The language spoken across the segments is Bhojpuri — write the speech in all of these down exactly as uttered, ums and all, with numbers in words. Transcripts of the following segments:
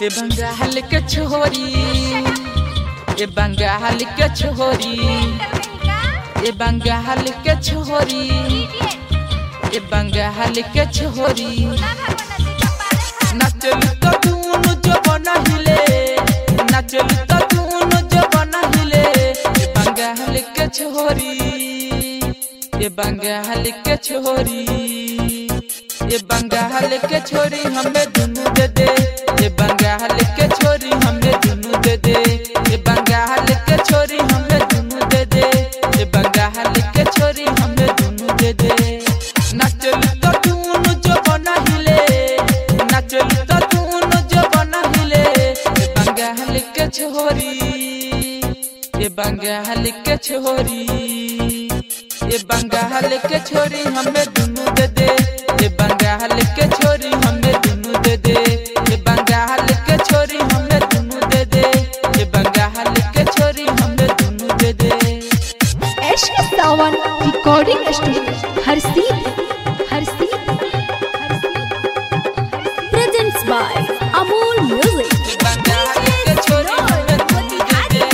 ए बंगाल के छोरी, ए बंगाल के छोरी, ए बंगाल के छोरी, ए बंगाल के छोरी। नाचलू तो दूनु जो बनहिले, नाचलू तो दूनु जो बनहिले। ए बंगाल के छोरी, ए बंगाल के छोरी, ए बंगाल के छोरी हमें दुनू दे दे। ए बंगाल के छोरी हमें दुनू दे दे। ए बंगाल के छोरी हमें दुनू दे दे। ए बंगाल के छोरी हमें दुनू दे दे। नाचलू तो दूनु जो बनहिले, नाचलू तो दूनु जो बनहिले। ए बंगाल के छोरी, ए बंगाल के छोरी, ए बंगाल के छोरी हमें दुनू दे दे। ए बंगाल के छोरी हमें दुनू दे दे। ए बंगाल के छोरी हमें दुनू दे दे। ए बंगाल के छोरी हमें दुनू दे दे। एशक सावन रिकॉर्डिंग स्टूडियो हर सीट हर सीट प्रेजेंट्स बाय अमूल म्यूजिक। ए बंगाल के छोरी हमें दुनू दे दे।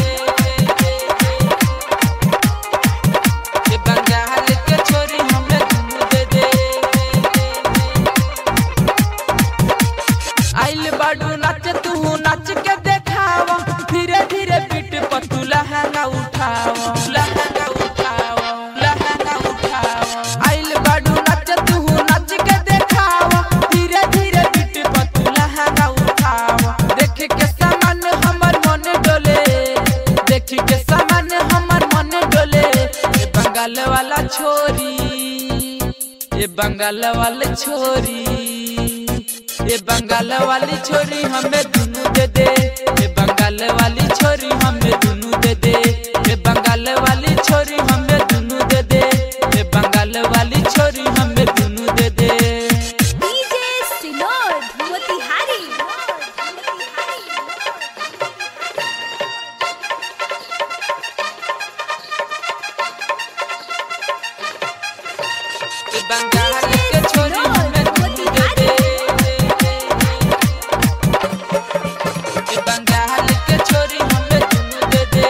ए बंगाल के छोरी हमें दुनू दे दे। आइल बाडू नाच तू नाच के देखावा, धीरे धीरे पीठ पर तू लहंगा उठावा, लहंगा उठावा, लहंगा उठावा। आइल बाडू नाच तू नाच के देखावा, धीरे धीरे पीठ पर तू लहंगा उठावा। देख के सामान हमर मन डोले, देख के सामान हमर मन डोले। ए बंगाल वाला छोरी, ए बंगाल वाले छोरी, ए बंगाल वाली छोरी हमें दुनू दे दे। ए बंगाल वाली छोरी हमें दुनू दे दे। ए बंगाल वाली छोरी हमें दुनू दे दे। ए बंगाल वाली छोरी हमें दुनू दे दे। डीजे सिनोर मोतिहारी। ए बंगाल के छोरी हमें दुनू दे दे। ए बंगाल के छोरी हमें दुनू दे दे।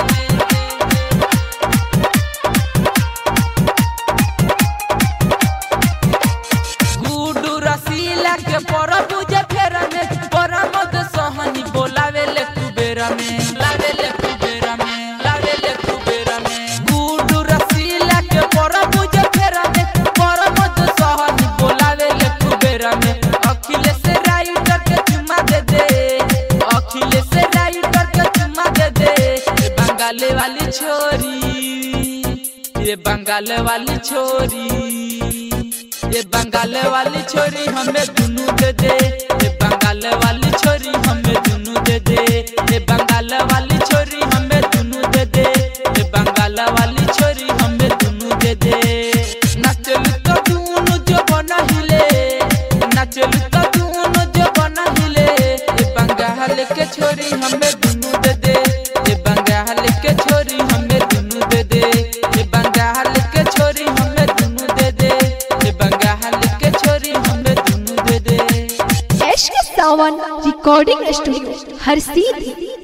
गुडू रसीला के पर बुझे फेरा में, पर मद सहनी बोलावे ले कुबेरा में, लावे ले कुबेरा में, लावे ले कुबेरा में। गुडू रसीला के पर बुझे फेरा में, पर मद सहनी बोलावे ले कुबेरा में। अखिलेश राइटर के चुम्मा दे दे, अखिलेश राइटर के चुम्मा दे दे। ए बंगाल वाली छोरी, ये बंगाल वाली छोरी, ये बंगाल वाली छोरी हमें दुनू दे दे। ये बंगाल वाली छोरी हमें दुनू दे दे। ये बंगाल वाली छोरी हमें दुनू दे दे। ये बंगाल वाली छोरी हमें दुनू दे दे। नाचलू तो दूनु जो बनहिले, नाचलू तो दूनु जो बनहिले। ये बंगाल के छोरी हमें दुनू दे दे। ये बंगाल के छोरी हमें दुनू दे दे। ये बंगाल के छोरी हमें दुनू दे दे। ये बंगाल के छोरी हमें दुनू दे दे। एशक सावन रिकॉर्डिंग स्टूडियो हर सीट